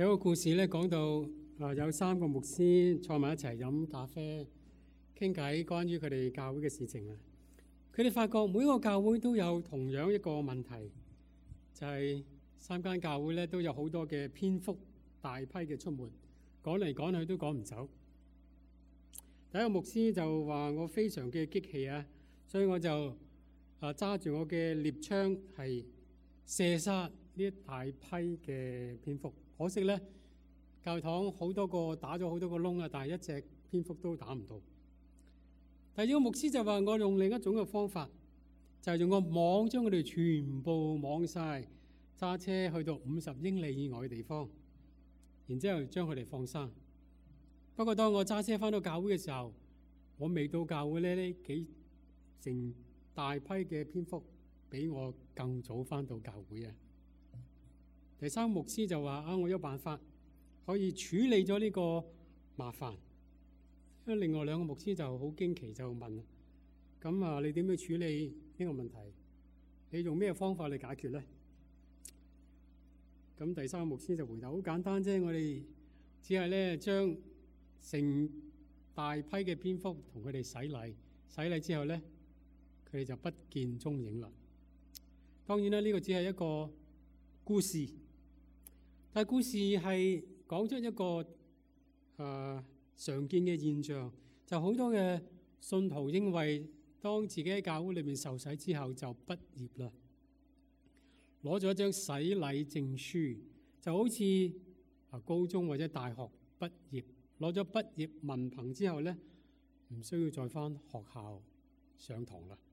有個故事咧，講到有3個牧師坐埋一齊飲咖啡傾偈，關於佢哋教會嘅事情啊。佢哋發覺每一個教會都有同樣一個問題，就係3間教會咧都有好多嘅篇幅大批嘅出沒，講嚟講去都趕唔走。第一個牧師就話：我非常嘅激氣啊，所以我就揸住我嘅獵槍係射殺呢一大批嘅蝙蝠。可惜咧，教堂好多個打咗好多個窿啊，但係一隻蝙蝠都打唔到。第二個牧師就話：我用另一種嘅方法，就係用個網將佢哋全部網晒，揸車去到50英里以外嘅地方，然之後將佢哋放生。不過當我揸車返到教會嘅時候，我未到教會咧，呢幾成大批嘅蝙蝠比我更早返到教會啊！第三牧師就話：我有辦法可以處理咗呢個麻煩。因為另外2個牧師就好驚奇，就問：咁你點樣處理呢個問題？你用咩方法嚟解決咧？咁第3個牧師就回答：好簡單啫，我哋只係咧將成大批嘅蝙蝠同佢哋洗禮，洗禮之後咧，佢哋就不見蹤影啦。當然啦，呢個只係一個故事，但係故事係講出一個常見嘅現象，就好多嘅信徒因為當自己喺教會裏面受洗之後就畢業啦，攞咗一張洗禮證書，就好似高中或者大學畢業，攞咗畢業文憑之後咧，唔需要再返學校上堂啦。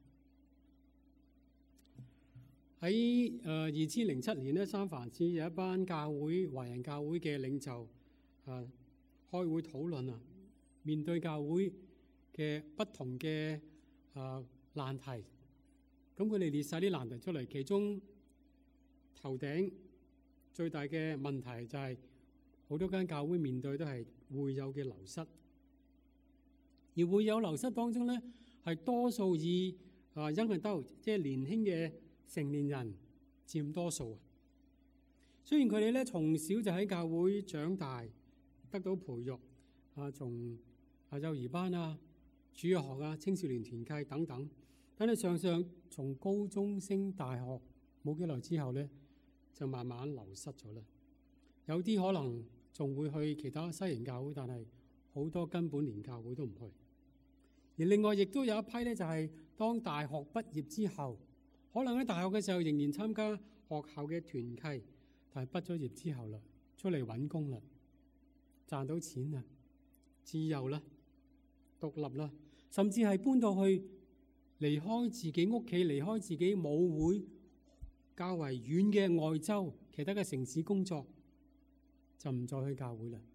喺2007年咧，三藩市有一班華人教會嘅領袖開會討論啊，面對教會嘅不同嘅難題，咁佢哋列晒啲難題出嚟，其中頭頂最大嘅問題就係好多間教會面對都係會友嘅流失，而會友流失當中咧，係多數以young adult，即係年輕嘅成年人佔多數啊。雖然佢哋咧從小就喺教會長大，得到培育從幼兒班主日學青少年團契等等，但係常常從高中升大學冇幾耐之後咧，就慢慢流失咗啦。有啲可能仲會去其他西營教會，但係好多根本連教會都唔去。而另外亦都有一批咧，就係當大學畢業之後，可能喺大學嘅時候仍然參加學校嘅團契，但係畢咗業之後啦，出嚟揾工啦，賺到錢啦，自由啦，獨立啦，甚至係搬到去離開自己屋企，離開自己母會較為遠嘅外州其他嘅城市工作，就唔再去教會啦。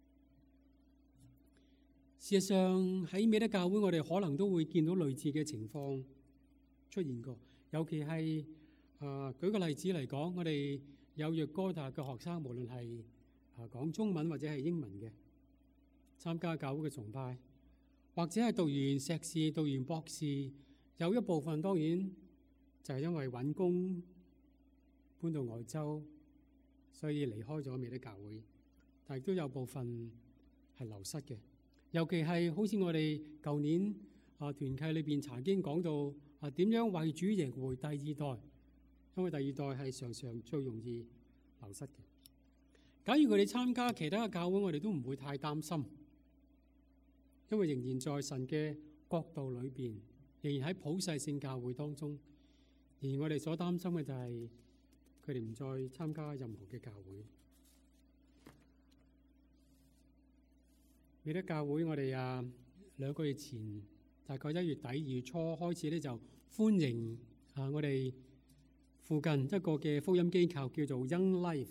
事實上喺美德教會，我哋可能都會見到類似嘅情況出現過，尤其係舉個例子嚟講，我哋有若哥大嘅學生，無論係講中文或者係英文嘅，參加教會嘅崇拜，或者係讀完碩士、讀完博士，有一部分當然就係因為揾工搬到外州，所以離開咗美德教會，但亦都有部分係流失嘅。尤其係好似我哋舊年團契裏邊曾經講到點樣為主贏回第2代，因為第2代係常常最容易流失嘅。假如佢哋參加其他嘅教會，我哋都唔會太擔心，因為仍然在神嘅國度裏邊，仍然喺普世性教會當中。而我哋所擔心嘅就係佢哋唔再參加任何嘅教會。美德教會，我哋2個月前，大概1月底2月初開始咧，就歡迎我哋附近一個嘅福音機構叫做 Young Life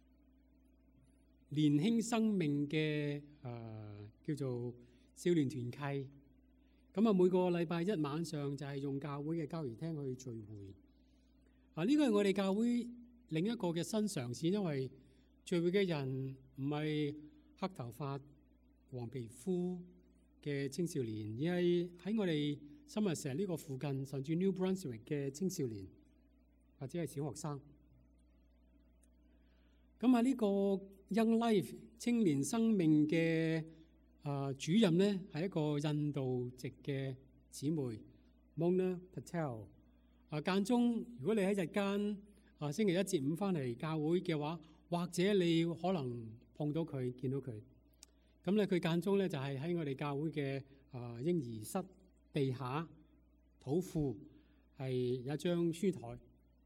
年輕生命嘅叫做少年團契。咁每個禮拜1晚上就係用教會嘅交誼廳去聚會。呢個係我哋教會另一個嘅新嘗試，因為聚會嘅人唔係黑頭髮、黃皮膚嘅青少年，而係喺我哋Somerset呢個附近，甚至 New Brunswick 嘅青少年或者係小學生。 咁喺呢個 Young Life 青年生命嘅主任咧，係一個印度籍嘅姊妹 Mona Patel。間中如果你喺日間星期一至五翻嚟教會嘅話，或者你可能碰到佢，見到佢。咁咧佢間中咧就係喺我哋教會嘅嬰兒室地下土庫係有一張書台。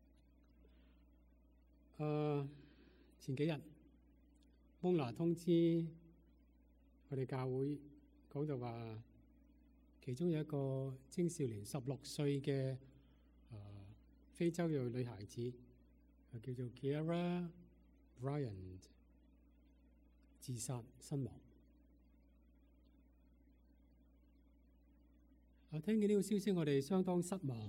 前幾日 Mona 通知我哋教會講到話，其中有一個青少年16歲嘅非洲嘅女孩子，叫做 Kiara Bryant 自殺身亡。聽見呢個消息，我哋相當失望。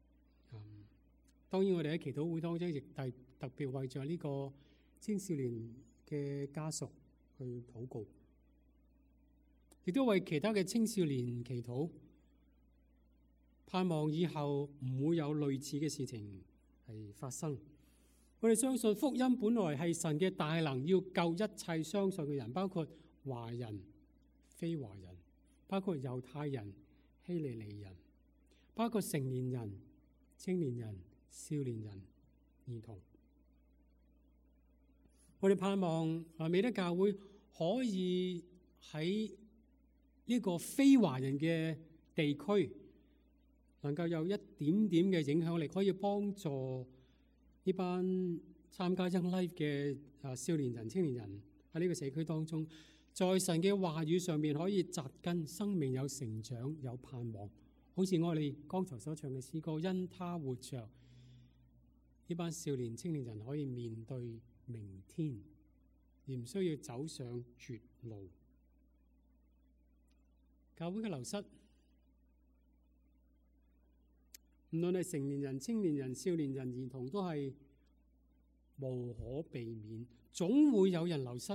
當然我哋喺祈禱會當中亦特別為咗呢個青少年嘅家屬去禱告，亦都為其他嘅青少年祈禱，盼望以後唔會有類似嘅事情係發生。我哋相信福音本來係神嘅大能，要救一切相信嘅人，包括華人、非華人，包括猶太人、希利尼人，包括成年人、青年人、少年人、兒童。我哋盼望美德教會可以喺呢個非華人嘅地區，能夠有一點點嘅影響力，可以幫助呢班參加 Young Life 嘅少年人、青年人喺呢個社區當中，在神嘅話語上面可以扎根，生命有成長、有盼望。好似我哋剛才所唱嘅詩歌，因他活着，呢班少年、青年人可以面對明天，而唔需要走上絕路。教會嘅流失，唔論係成年人、青年人、少年人、兒童，都係無可避免，總會有人流失。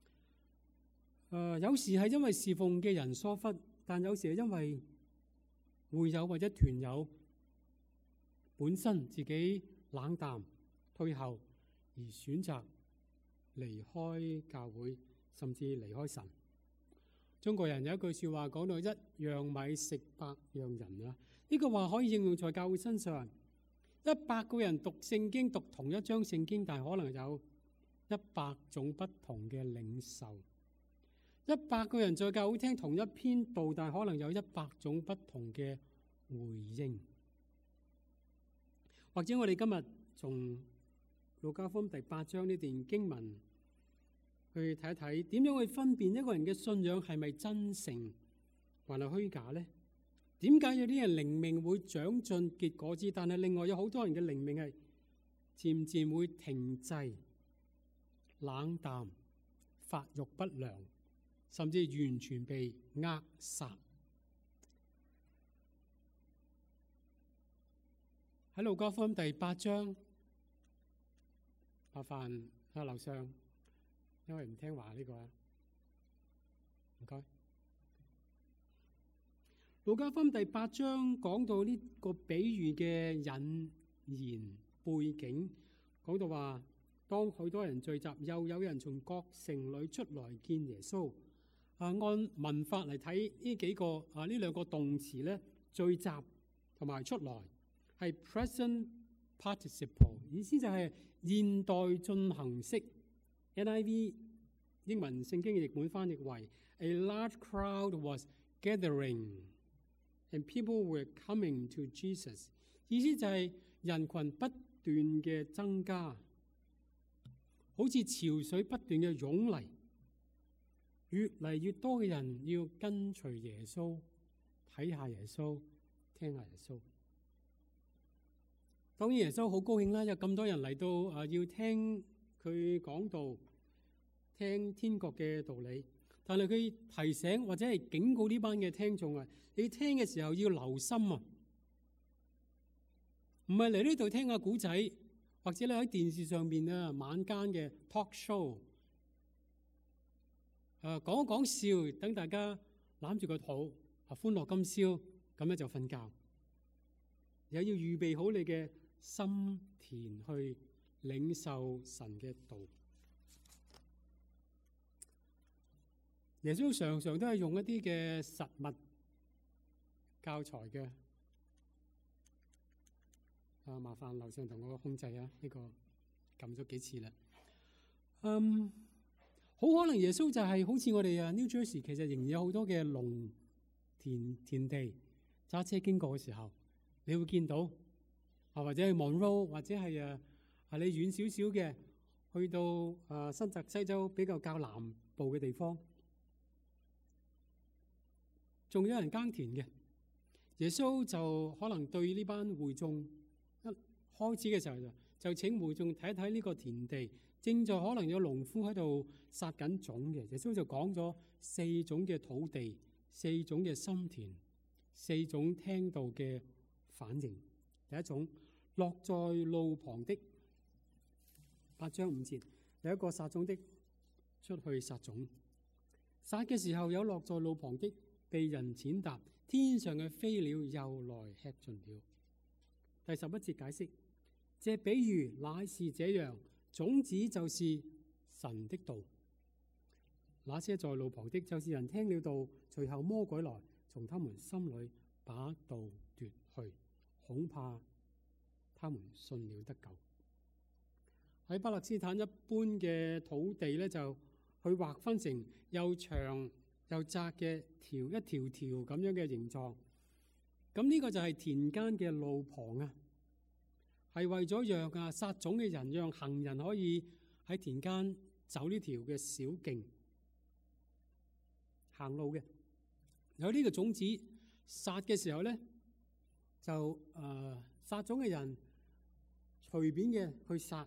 有時係因為侍奉嘅人疏忽，但有時係因為會友或者團友本身自己冷淡退後，而選擇離開教會，甚至離開神。中國人有一句説話講到一樣米食百樣人啊，呢個話可以應用在教會身上。100個人讀聖經，讀同一章聖經，但可能有100種不同嘅領受。100個人在教會聽同一篇道，但可能有100種不同嘅回應。或者我哋今日從路加福音第8章呢段經文去睇一睇，點樣去分辨一個人嘅信仰係咪真誠還係虛假呢？點解有啲人靈命會長進結果子，但係另外有好多人嘅靈命係漸漸會停滯、冷淡、發育不良，甚至完全被扼殺？喺路加福音第8章，麻煩樓上，因為唔聽話呢個啊，唔該。路加福音第8章講到呢個比喻嘅引言背景，講到話當許多人聚集，又有人從各城裏出來見耶穌。按文法嚟睇呢幾個呢兩個動詞咧，聚集同埋出來係 present participle， 意思就係現代進行式。NIV 英文聖經嘅譯本翻譯為 A large crowd was gathering。And people were coming to Jesus， 意思就係人群不斷嘅增加，好似潮水不斷嘅湧嚟，越嚟越多嘅人要跟隨耶穌，睇下耶穌，聽下耶穌。當然耶穌好高興啦，有咁多人嚟到要聽佢講道，聽天國嘅道理。但係佢提醒或者係警告呢班嘅聽眾啊，你聽嘅時候要留心啊，唔係嚟呢度聽下古仔，或者你喺電視上面啊晚間嘅 talk show，講一講笑，等大家攬住個肚歡樂今宵，咁樣就瞓覺。又要預備好你嘅心田去領受神嘅道。 耶穌常常都係用一啲嘅實物教材嘅。麻煩樓上同我控制啊，呢個撳咗幾次啦。好可能耶穌就係好似我哋New Jersey，其實仍然有好多嘅農田地，揸車經過嘅時候，你會見到或者係 Monroe，或者係你遠少少嘅去到新澤西州比較南部嘅地方，仲有人耕田嘅。耶穌就可能對呢班會眾一開始嘅時候就請會眾睇一睇呢個田地，正在可能有農夫喺度撒緊種嘅。耶穌就講咗4種嘅土地、4種嘅心田、4種聽到嘅反應。第一種，落在路旁的，8章5節，有一個撒種的出去撒種，撒嘅時候有落在路旁的，被人踐踏，天上嘅飛鳥又來吃盡了。第11節解釋，這比喻乃是這樣，種子就是神的道。那些在路旁的，就是人聽了道，隨後魔鬼來從他們心裏把道奪去，恐怕他們信了得救。喺巴勒斯坦一般嘅土地咧，就去劃分成又長又窄嘅一條條咁樣嘅形狀。咁呢個就係田間嘅路旁啊，係為咗讓撒種嘅人，讓行人可以喺田間走呢條嘅小徑行路嘅。有呢個種子撒嘅時候咧，就撒種嘅人隨便嘅去撒。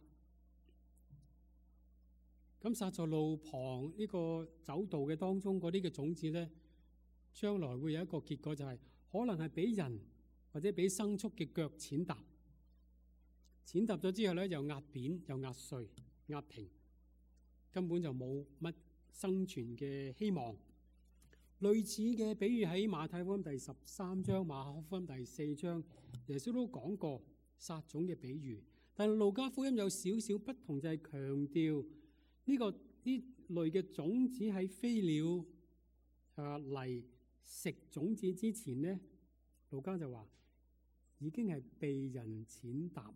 咁撒在路旁呢個走道嘅當中嗰啲嘅種子咧，將來會有一個結果，就係可能係俾人或者俾牲畜嘅腳踐踏咗之後咧，又壓扁、又壓碎、壓平，根本就冇乜生存嘅希望。類似嘅比喻喺馬太福音第13章、馬可福音第4章，耶穌都講過撒種嘅比喻。但係路加福音有少少不同，就係強調呢類嘅種子喺飛鳥嚟食種子之前咧，路加就話已經係被人踐踏。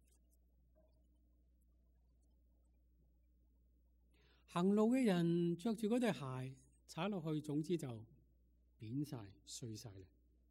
行路嘅人着住嗰對鞋踩落去，種子就扁晒、碎晒啦，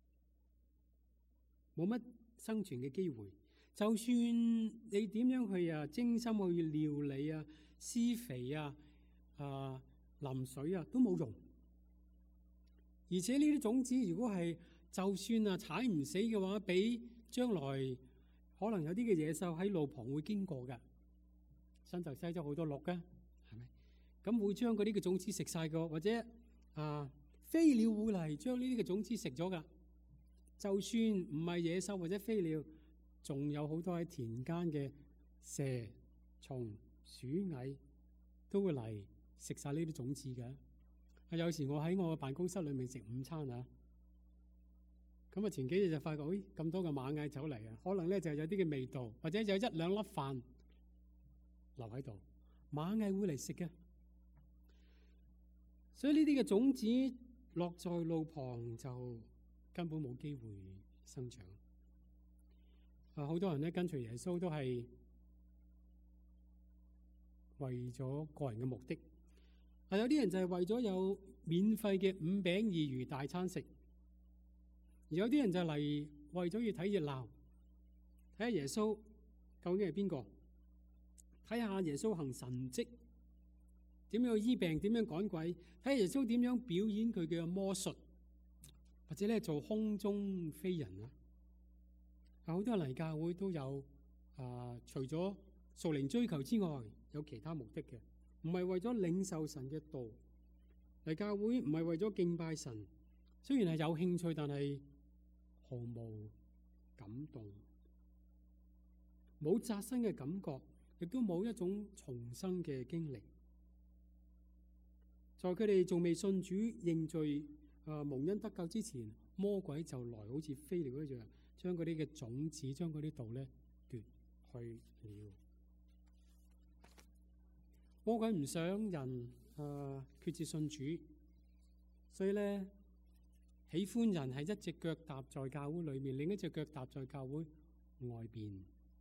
冇乜生存嘅機會。就算你點樣去精心去料理施肥淋水都冇用。而且呢啲種子如果係就算踩唔死嘅話，俾將來可能有啲嘅野獸喺路旁會經過㗎。新澤西州好多鹿㗎，係咪？咁會將嗰啲嘅種子食晒個，或者飛鳥會嚟將呢啲嘅種子食咗㗎。就算唔係野獸或者飛鳥，仲有好多喺田間嘅蛇、蟲、鼠、蟻都會嚟食晒呢啲種子㗎。有時我喺我嘅辦公室裏面食午餐咁前幾日就發覺，咁多嘅螞蟻走嚟可能咧就有啲嘅味道，或者有1-2粒飯留喺度，螞蟻會嚟食嘅。所以呢啲嘅種子落在路旁就根本冇機會生長。好多人咧跟隨耶穌都係為咗個人嘅目的。有啲人就係為咗有免費嘅5餅2魚大餐食，而有啲人就嚟為咗要睇熱鬧，睇下耶穌究竟係邊個，睇下耶穌行神蹟，點樣醫病，點樣趕鬼，睇下耶穌點樣表演佢嘅魔術，或者咧做空中飛人好多人嚟教會都有除咗屬靈追求之外，有其他目的嘅。唔係為咗領受神嘅道嚟教會，唔係為咗敬拜神。雖然係有興趣，但係毫無感動，冇扎身嘅感覺，亦都冇一種重生嘅經歷。在佢哋仲未信主認罪蒙恩得救之前，魔鬼就來好似飛鳥一樣，將嗰啲嘅種子，將嗰啲道咧奪去了。魔鬼唔想人決志信主， 所以咧，喜歡人係一隻腳踏在教會裏面，另一隻腳踏在教會外邊。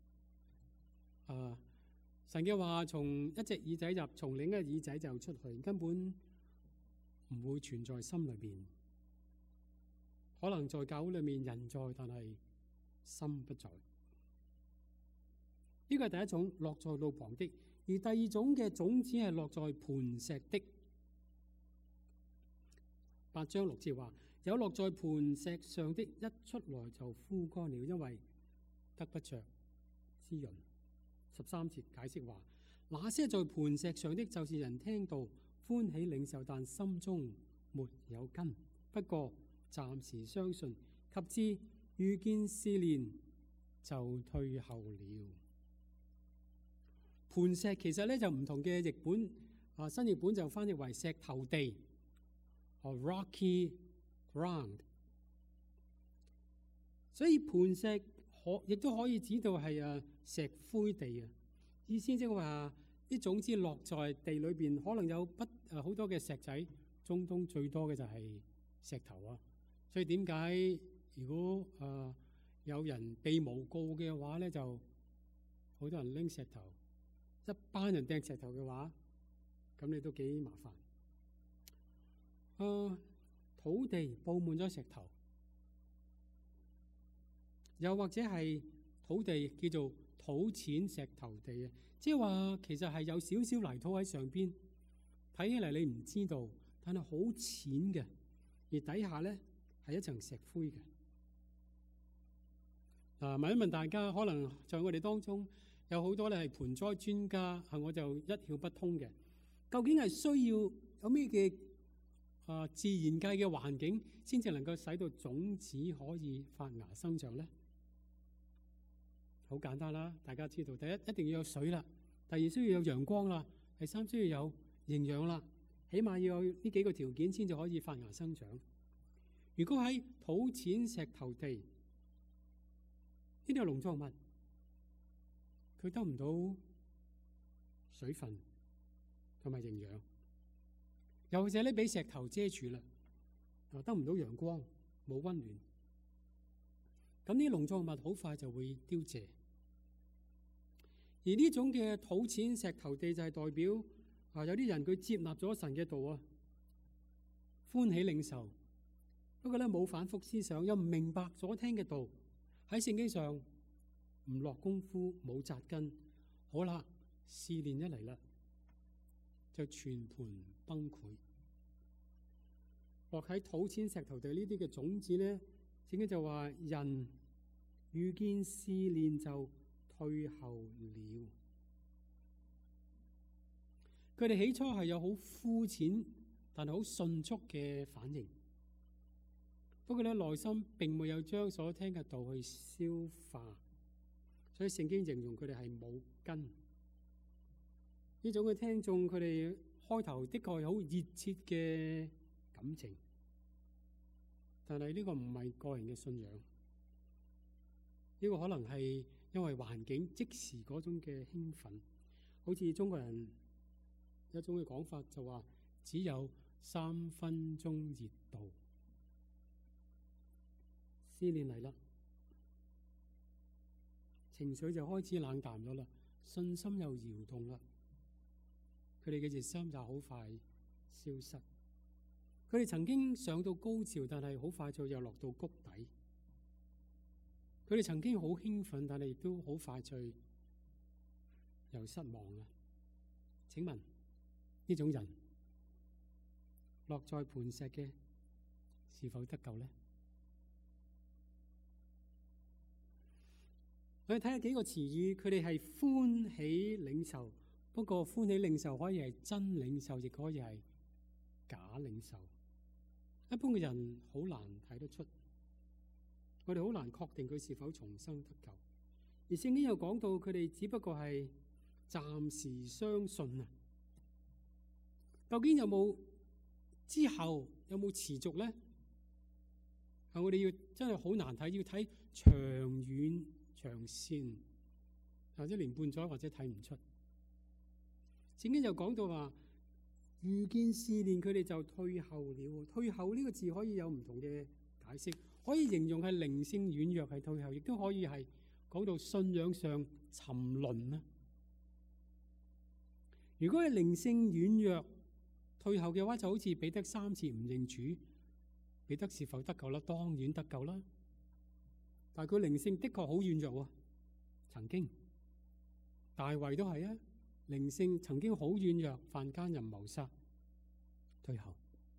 神嘅話從一隻耳仔入，從另一個耳仔就出去，根本唔會存在心裏邊。可能在教會裏面人在，但係心不在。呢個係第一種落在路旁的，而第二種嘅種子係落在磐石的。8章6節話：有落在磐石上的，一出來就枯乾了，因為得不着滋潤。13節解釋話：那些在磐石上的，就是人聽道歡喜領受，但心中沒有根，不過暫時相信，及至遇見試煉就退後了。磐石其實咧就唔同嘅譯本，新譯本就翻譯為石頭地，rocky ground。所以磐石亦都可以指到係石灰地啊，意思即係話啲種子落在地裏邊，可能有好多嘅石仔，中東最多嘅就係石頭啊。所以點解如果有人被誣告嘅話咧，就好多人拎石頭，一班人掟石頭嘅話，咁你都幾麻煩。土地佈滿咗石頭，又或者係土地叫做土淺石頭地啊，即係話其實係有少少泥土喺上邊，睇起嚟你唔知道，但係好淺嘅，而底下咧係一層石灰嘅。問一問大家，可能在我哋當中有好多咧係盆栽專家，我就一竅不通嘅。究竟係需要有咩嘅自然界嘅環境，先至能夠使到種子可以發芽生長咧？好簡單啦，大家知道，第一一定要有水啦，第二需要有陽光啦，第三需要有營養啦，起碼要有呢幾個條件先至可以發芽生長。如果喺土淺石頭地，呢啲農作物佢得唔到水分同埋營養，又或者咧俾石頭遮住啦，得唔到陽光，冇溫暖，咁呢啲農作物好快就會凋謝。而呢種嘅土淺石頭地就係代表有啲人佢接納咗神嘅道啊，歡喜領受，不過咧冇反覆思想，又唔明白所聽嘅道，喺聖經上唔落功夫，冇扎根，好啦，試煉一嚟啦，就全盤崩潰。落喺土淺石頭地呢啲嘅種子咧，聖經就話人遇見試煉就退後了。佢哋起初係有好膚淺，但係好迅速嘅反應。不過咧，內心並沒有將所聽嘅道去消化，所以聖經形容佢哋係冇根。呢種嘅聽眾，佢哋開頭的確有好熱切嘅感情，但係呢個唔係個人嘅信仰，呢個可能係因為環境即時嗰種嘅興奮，好似中國人一種嘅講法就話只有3分鐘熱度。試煉嚟啦，情緒就開始冷淡咗啦，信心又搖動啦，佢哋嘅熱心就好快消失。佢哋曾經上到高潮，但係好快就又落到谷底。佢哋曾經好興奮，但係亦都好快脆又失望啦。請問呢種人落在磐石嘅，是否得救呢？我哋睇下幾個詞語，佢哋係歡喜領受，不過歡喜領受可以係真領受，亦可以係假領受。一般嘅人好難睇得出，我哋好難確定佢是否重生得救。而聖經又講到佢哋只不過係暫時相信啊，究竟有冇之後有冇持續咧？我哋要真係好難睇，要睇長遠長線，或者1年半載或者睇唔出。聖經就講到話， 遇見試煉，佢哋就退後了。退後呢個字可以有唔同嘅解釋，可以形容係靈性軟弱係退後，亦都可以係講到信仰上沉淪啦。如果係靈性軟弱退後嘅話，就好似彼得3次唔認主，彼得是否得救啦？當然得救啦，但係佢靈性的確好軟弱喎。曾經大衛都係啊，靈性曾經好軟弱，犯奸淫謀殺，退後。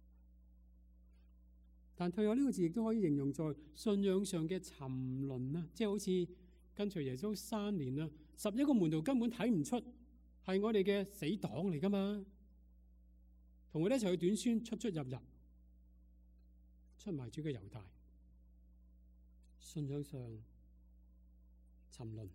但退後呢個字亦都可以形容在信仰上嘅沉淪啦，即係好似跟隨耶穌3年啦，11個門徒根本睇唔出係我哋嘅死黨嚟噶嘛，同我哋一齊去短宣，出出入入，出賣主嘅猶大，信仰上沉淪。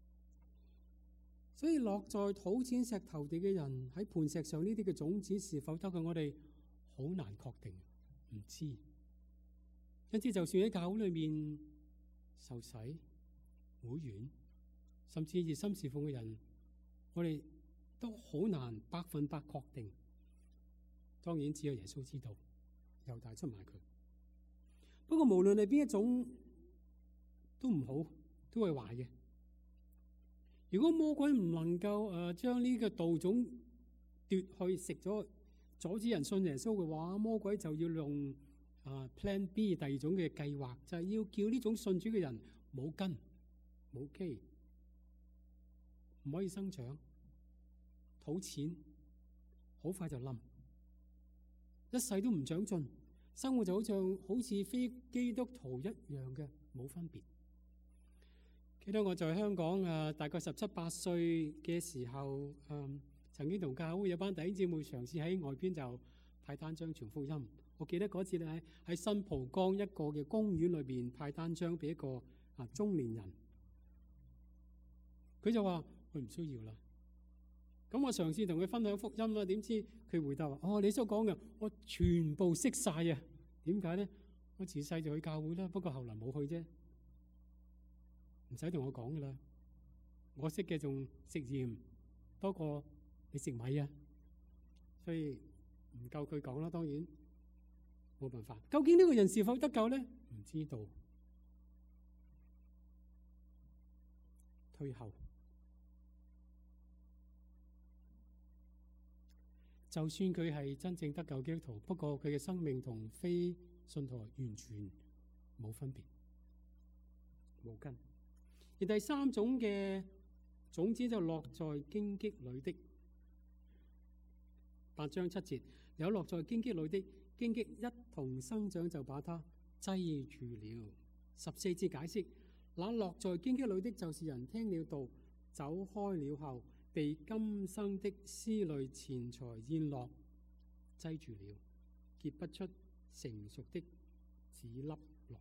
所以落在土淺石頭地嘅人，喺磐石上呢啲嘅種子是否得救，我哋好難確定，唔知。因此就算喺教會裏面受洗會員，甚至熱心侍奉嘅人，我哋都好難100%確定。當然只有耶穌知道，猶大出賣佢。不過無論係邊一種都唔好，都係壞嘅。如果魔鬼唔能夠將呢個道種奪去食咗，阻止人信耶穌嘅話，魔鬼就要用Plan B 第二種嘅計劃，就係要叫呢種信主嘅人冇根冇基，唔可以生長，土淺，好快就冧，一世都唔長進，生活就好似非基督徒一樣嘅，冇分別。記得我在香港大概17、18歲嘅時候，曾經同教會有班弟兄姊妹嘗試喺外邊就派單張傳福音。我記得嗰次咧喺新蒲崗一個嘅公園裏邊派單張俾一個中年人，佢就話佢唔需要啦。咁我嘗試同佢分享福音啦，點知佢回答話：哦，你所講嘅我全部識晒啊！點解咧？我自細就去教會啦，不過後來冇去啫。唔使同我講噶啦，我識嘅仲食鹽多過你食米啊，所以唔夠佢講啦。當然冇辦法。究竟呢個人是否得救咧？唔知道。退後，就算佢係真正得救基督徒，不過佢嘅生命同非信徒完全冇分別，冇根。而第三種嘅種子就落在荊棘裏的。8章7節，有落在荊棘裏的，荊棘一同生長就把它擠住了。14節解釋，那落在荊棘裏的，就是人聽了道，走開了後，被今生的思慮、錢財、宴樂擠住了，結不出成熟的子粒來。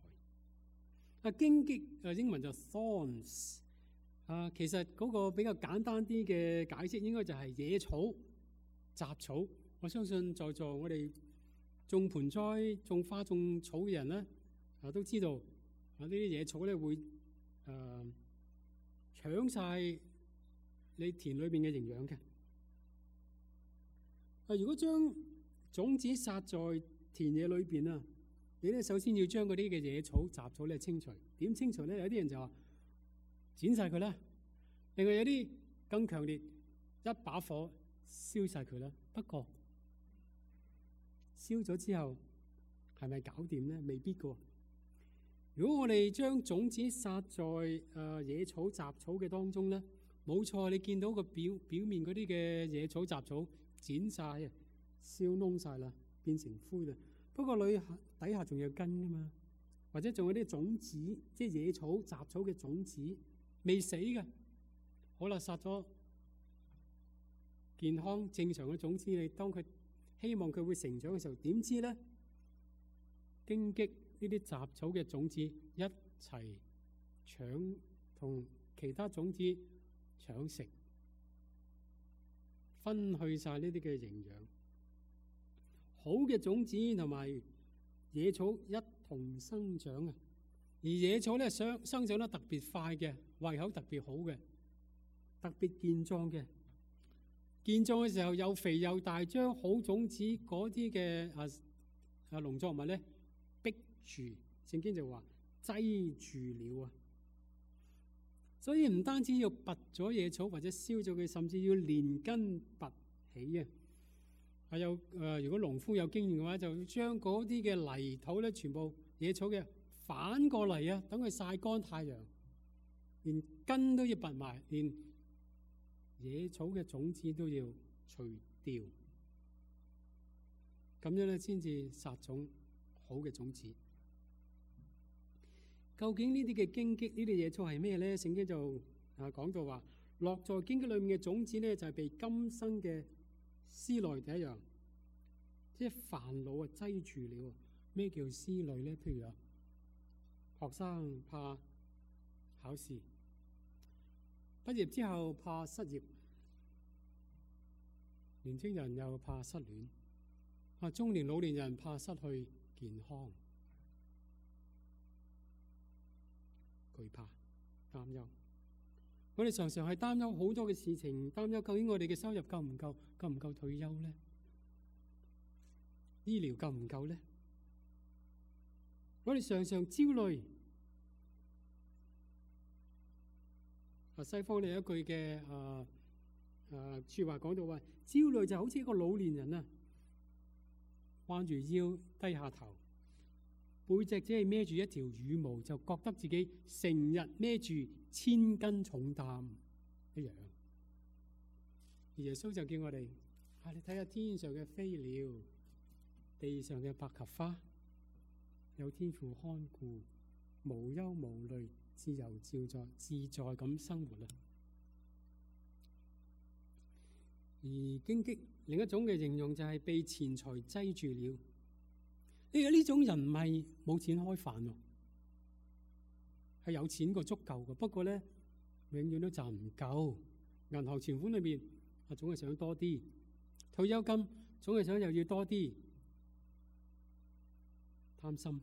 荊棘英文就 thorns， 其實嗰個比較簡單啲嘅解釋應該就係野草、雜草。我相信在座我哋種盆栽、種花、種草嘅人咧，都知道呢啲野草咧會搶晒你田裏邊嘅營養嘅。如果將種子撒在田野裏邊啊，你咧首先要將嗰啲嘅野草、雜草咧清除。點清除咧？有啲人就話剪晒佢啦。另外有啲更強烈，一把火燒晒佢啦。不過燒咗之後係咪搞掂咧？未必㗎。如果我哋將種子撒在野草、雜草嘅當中咧，冇錯，你見到個表面嗰啲嘅野草、雜草剪晒啊，燒燶晒啦，變成灰啦。不過底下仲有根噶嘛，或者仲有啲種子，即係野草、雜草嘅種子未死嘅。好啦，撒咗健康正常嘅種子，你當佢希望佢會成長嘅時候，點知咧？荊棘呢啲雜草嘅種子一齊搶，同其他種子搶食，分去晒呢啲嘅營養。好嘅種子同埋野草一同生長啊！而野草咧生長得特別快嘅，胃口特別好嘅，特別健壯嘅， 建造嘅時候又肥又大，將好種子嗰啲嘅農作物咧逼住，聖經就話擠住了啊！所以唔單止要拔咗野草或者燒咗佢，甚至要連根拔起啊！如果農夫有經驗嘅話，就將嗰啲嘅泥土咧，全部野草嘅反過嚟啊，等佢曬乾太陽，連根都要拔埋，連野草嘅種子都要除掉，咁樣咧先至撒種好嘅種子。究竟呢啲嘅荊棘、呢啲野草係咩咧？聖經就講到話，落在荊棘裏面嘅種子咧，就係被今生嘅思慮第一樣，即係煩惱啊擠住了。咩叫思慮咧？譬如學生怕考試，畢業之後怕失業，年青人又怕失戀，中年老年人怕失去健康，懼怕、擔憂。我哋常常係擔憂好多嘅事情，擔憂究竟我哋嘅收入夠唔夠，夠唔夠退休呢？醫療夠唔夠呢？我哋常常焦慮。西方有一句嘅説話講到話，焦慮就好似一個老年人啊，彎住腰，低下頭，背脊只係孭住一條羽毛，就覺得自己成日孭住千斤重擔一樣。而耶穌就叫我哋你睇下天上嘅飛鳥，地上嘅百合花，有天父看顧，無憂無慮，自由自在咁生活啦。而荊棘另一種嘅形容就係被錢財擠住了。呢種人唔係冇錢開飯喎，係有錢過足夠嘅，不過咧永遠都賺唔夠。銀行存款裏邊總係想多啲，退休金總係想又要多啲，貪心。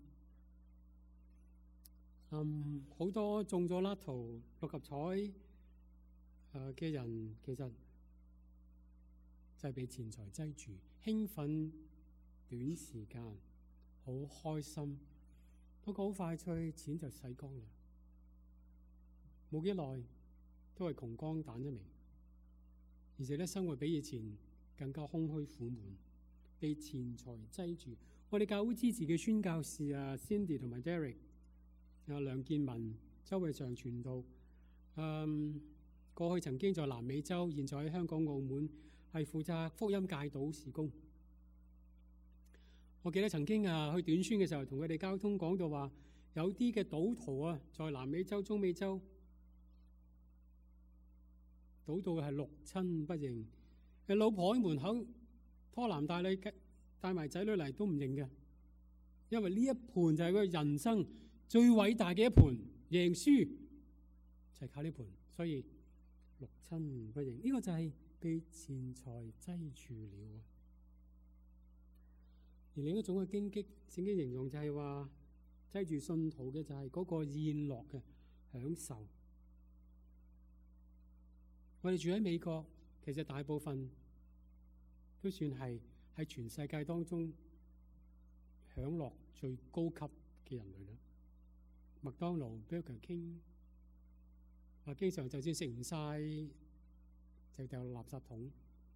好多中咗lotto六合彩嘅人，其實就係被錢財擠住，興奮短時間，好開心，不過好快脆錢就洗光啦，冇幾耐都係窮光蛋一名，而且咧生活比以前更加空虛苦悶，被錢財擠住。我哋教會支持嘅宣教士Cindy 同埋 Derek。梁建文、周偉常傳道，過去曾經在南美洲，現在喺香港、澳門係負責福音戒賭事工。我記得曾經去短宣嘅時候，同佢哋交通講到話，有啲嘅賭徒在南美洲、中美洲賭到係六親不認，老婆喺門口拖男帶女帶埋仔女嚟都唔認嘅，因為呢一盤就係佢人生最偉大嘅一盤，贏輸就係靠呢盤，所以六親不認。呢個就係被錢財擠住了。而另一種嘅荊棘，聖經形容就係話擠住信徒嘅就係嗰個宴樂嘅享受。我哋住喺美國，其實大部分都算係喺全世界當中享樂最高級嘅人類啦。麥當勞、Burger King， 經常就算食唔晒就掉落垃圾桶。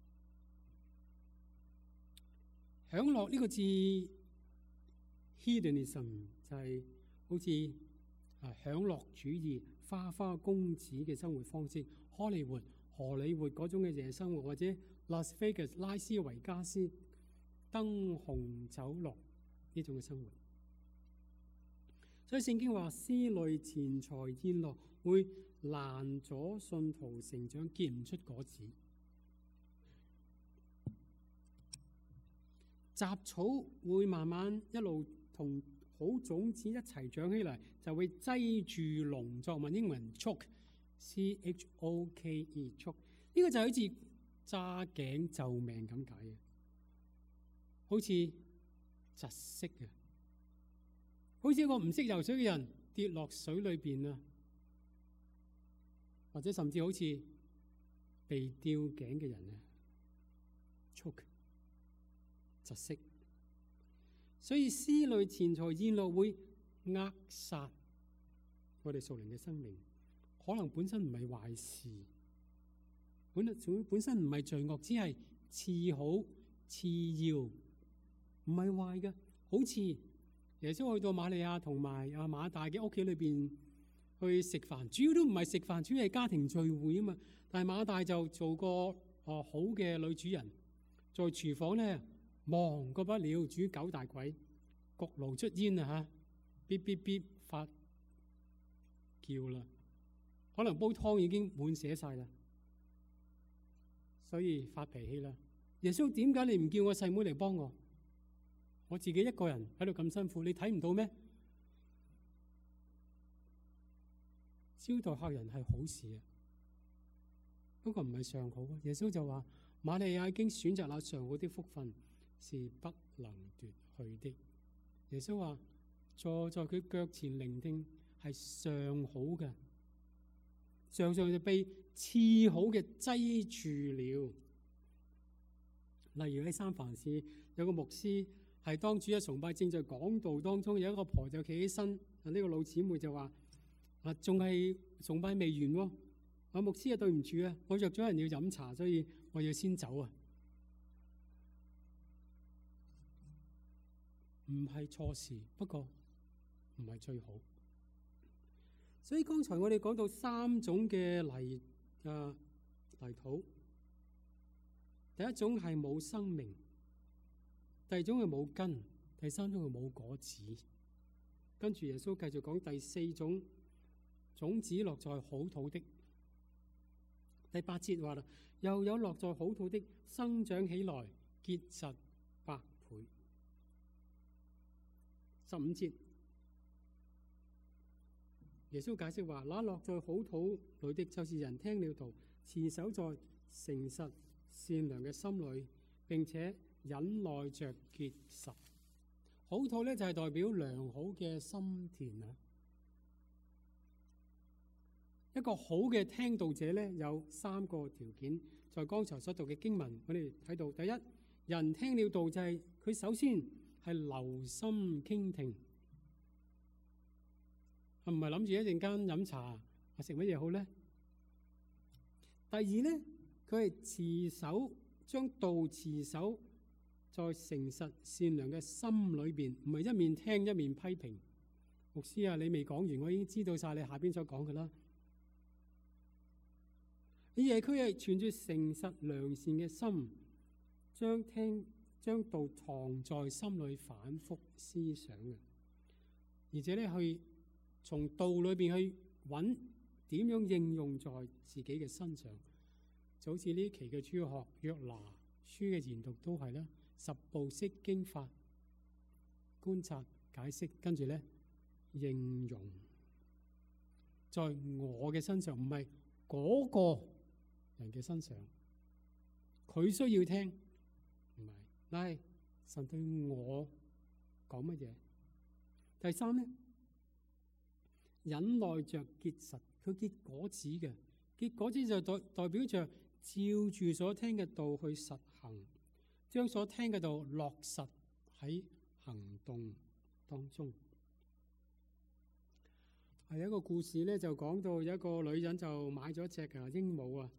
享樂呢個字 ，hedonism 就係好似享樂主義、花花公子嘅生活方式，荷里活嗰種嘅夜生活，或者 Las Vegas 拉斯維加斯燈紅酒綠呢種嘅生活。所以聖經話，思慮錢財宴樂會攔阻信徒成長，結唔出果子。雜草會慢慢一路同好種子一齊長起嚟，就會擠住農作物。英文 choke，choke，choke。呢個就好似揸頸就命咁解嘅，好似窒息嘅。好似一個唔識游水嘅人跌落水裏邊啊，或者甚至好似被吊頸嘅人啊， choke 窒息。所以思慮錢財宴樂會扼殺我哋屬靈嘅生命，可能本身唔係壞事，本身唔係罪惡，只係次好次要，唔係壞嘅。好似耶穌去到瑪利亞同埋阿馬大嘅屋企裏邊去食飯，主要都唔係食飯，主要係家庭聚會啊嘛。但係馬大就做個好嘅女主人，在廚房咧忙個不了，煮9大簋，焗爐出煙啊嚇，嗶嗶嗶發叫啦，可能煲湯已經滿瀉晒啦，所以發脾氣啦。耶穌，點解你唔叫我細妹嚟幫我？我自己一個人喺度咁辛苦，你睇唔到咩？招待客人係好事啊，不過唔係上好。耶穌就話：瑪利亞已經選擇那上好的福分，是不能奪去的。耶穌話：坐在佢腳前聆聽係上好嘅，常常就被次好嘅擠住了。例如喺三藩市有個牧師，係當主日崇拜正在講道當中，有一個婆就企起身，呢個老姊妹就話：仲係崇拜未完喎。牧師啊，對唔住啊，我約咗人要飲茶，所以我要先走啊。唔係錯事，不過唔係最好。所以剛才我哋講到3種嘅泥土，第一種係冇生命，第二種係冇根，第三種係冇果子。跟住耶穌繼續講第4種種子落在好土的。第8節話啦，又有落在好土的，生長起來結實100倍。15節，耶穌解釋話：那落在好土裏的，就是人聽了道，持守在誠實善良嘅心裏，並且忍耐着結實。好土咧就係代表良好嘅心田啊！一個好嘅聽道者咧，有3個條件，在剛才所讀嘅經文，我哋睇到，第一，人聽了道就係佢首先係留心傾聽，唔係諗住一陣間飲茶食乜嘢好咧。第二咧，佢係持守，將道持守在誠實善良嘅心裏邊，唔係一面聽一面批評。牧師啊，你未講完，我已經知道晒你下邊所講嘅啦。而係佢係存住誠實良善嘅心，將道藏在心裏，反覆思想嘅，而且咧去從道裏邊去揾點樣應用在自己嘅身上。就好似呢期嘅主要學約拿書嘅研讀都係啦，10步式經法，觀察解釋，跟住咧應用在我嘅身上，唔係嗰個人嘅身上。佢需要聽，唔係，但係神對我講乜嘢？第三咧，忍耐着結實，佢結果子嘅，結果子就代表着照住所聽嘅道去實行，將所聽嘅道落實喺行動當中。係有一個故事咧，就講到有一個女人就買咗隻鸚鵡啊，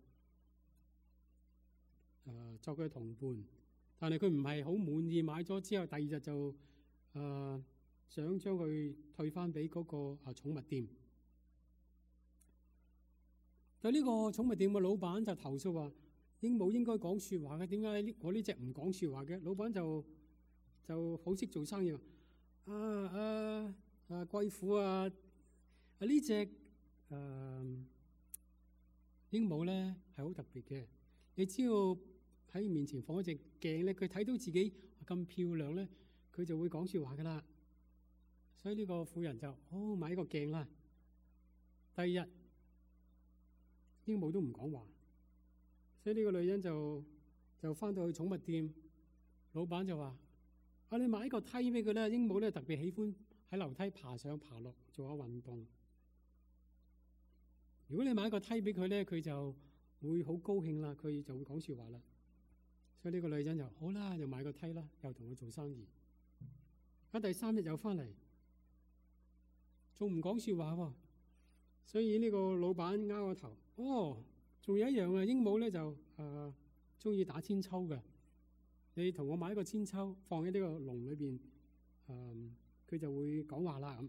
作佢同伴，但係佢唔係好滿意，買咗之後第2日就想將佢退翻俾嗰個寵物店。但呢個寵物店嘅老闆就投訴話：鸚鵡應該講説話嘅，點解我呢隻唔講説話嘅？老闆就好識做生意，貴婦啊，呢隻鸚鵡咧係好特別嘅。你只要喺面前放一隻鏡咧，佢睇到自己咁漂亮咧，佢就會講説話噶啦。所以呢個婦人就買一個鏡啦。第2日鸚鵡都唔講話，所以呢個女人就翻到去寵物店，老闆就話：你買一個梯俾佢啦，鸚鵡咧特別喜歡喺樓梯爬上爬落做下運動。如果你買一個梯俾佢咧，佢就會好高興啦，佢就會講説話啦。 所以呢個女人就好啦，就買個梯啦，又同佢做生意。第3日又翻嚟，仲唔講説話喎。所以呢個老闆拗個頭，仲有一樣啊，鸚鵡咧就中意打千秋嘅。你同我買一個千秋，放喺呢個籠裏邊，佢就會講話啦咁。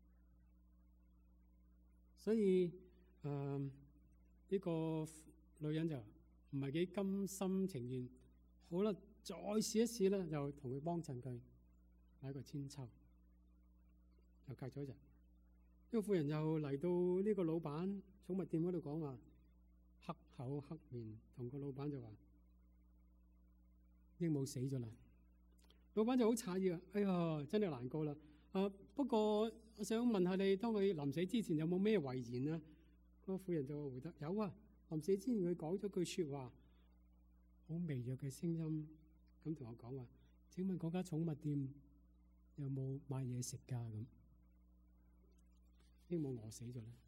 所以呢個女人就唔係幾甘心情願，好啦，再試一試啦，就同佢幫襯佢買一個千秋。又隔咗一日，呢個婦人又嚟到呢個老闆寵物店嗰度講話，黑口黑面同個老闆就話鸚鵡死咗啦。老闆就好詫異啊，哎呀，真係難過啦。不過我想問下你，當佢臨死之前有冇咩遺言啊？個婦人就回答：有啊，臨死之前佢講咗句説話，好微弱嘅聲音咁同我講話：請問嗰間寵物店有冇買嘢食㗎？咁鸚鵡餓死咗咧。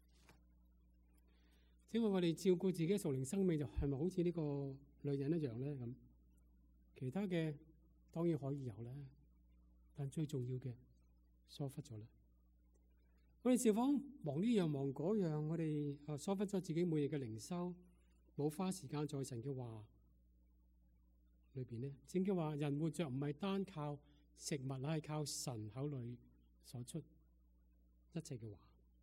請問我哋照顧自己嘅屬靈生命，就係咪好似呢個女人一樣咧？咁其他嘅當然可以有啦，但最重要嘅疏忽咗啦。我哋是否忙呢樣忙嗰樣？我哋疏忽咗自己每日嘅靈修，冇花時間在神嘅話裏邊呢？聖經話人活着唔係單靠食物，係靠神口裏所出一切嘅話。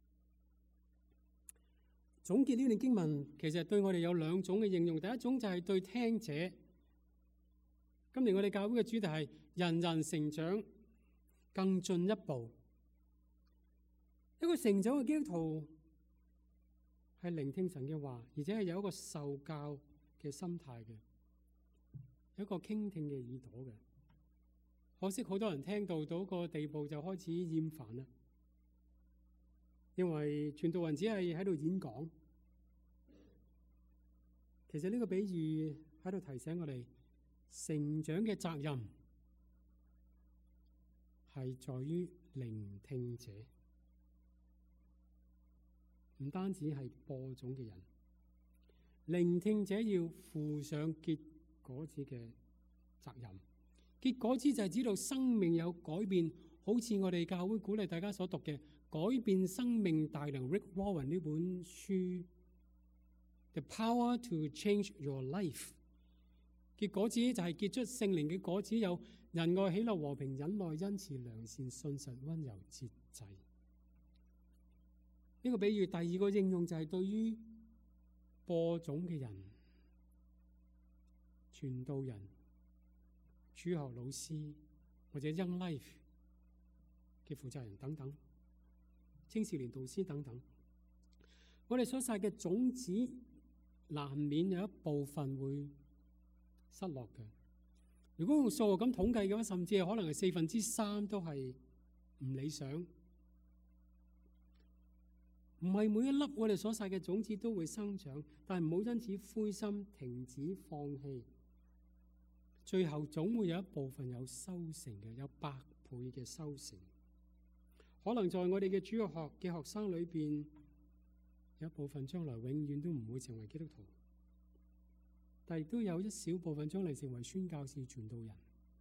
總結呢段經文，其實對我哋有2種嘅應用。第一種就係對聽者。今年我哋教會嘅主題係人人成長，更進一步。一個成長嘅基督徒係聆聽神嘅話，而且係有一個受教嘅心態嘅，有一個傾聽嘅耳朵嘅。可惜好多人聽到個地步就開始厭煩啦，因為傳道人只係喺度演講。其實呢個比喻喺度提醒我哋，成長嘅責任係在於聆聽者，唔單止係播種嘅人。聆聽者要負上結果子嘅責任。結果子就係指到生命有改變，好似我哋教會鼓勵大家所讀嘅《改變生命大能》Rick Warren 呢本書 The Power to Change Your Life。結果子就係結出聖靈嘅果子，有仁愛、喜樂、和平、忍耐、恩慈、良善、信實、溫柔、節制。呢個比喻第2個應用就係對於播種嘅人、傳道人、主學老師或者 Young Life 嘅負責人等等，青少年導師等等，我哋所撒嘅種子難免有一部分會失落嘅。如果用數學咁統計嘅話，甚至係可能係3/4都係唔理想。唔係每一粒我哋所撒嘅種子都會生長，但係唔好因此灰心、停止、放棄。最後總會有一部分有收成嘅，有100倍嘅收成。可能在我哋嘅主日學嘅學生裏邊，有一部分將來永遠都唔會成為基督徒，但亦都有一小部分將來成為宣教士、傳道人。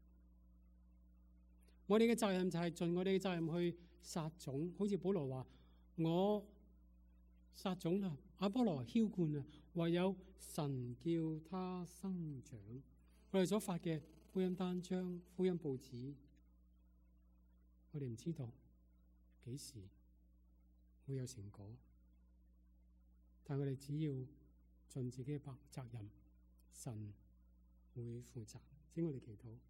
我哋嘅責任就係盡我哋嘅責任去撒種，好似保羅話：我撒種啦，阿波羅澆灌啊，唯有神叫他生長。我哋所發嘅福音單張、福音報紙，我哋唔知道幾時會有成果，但我哋只要盡自己嘅責任，神會負責。請我哋祈禱。